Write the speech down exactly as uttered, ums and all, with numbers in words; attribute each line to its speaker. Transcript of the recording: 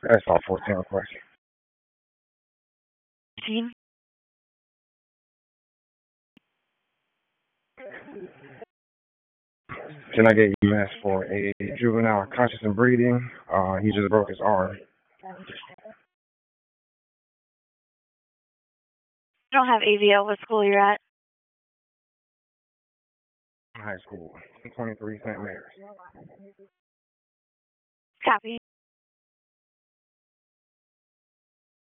Speaker 1: That's all fourteen requests.
Speaker 2: Team?
Speaker 1: Then I get E M S for a juvenile conscious and breathing. Uh, he just broke his arm.
Speaker 2: I don't have A V L. What school you're at?
Speaker 1: High school, twenty-three Saint Mary's.
Speaker 2: Copy.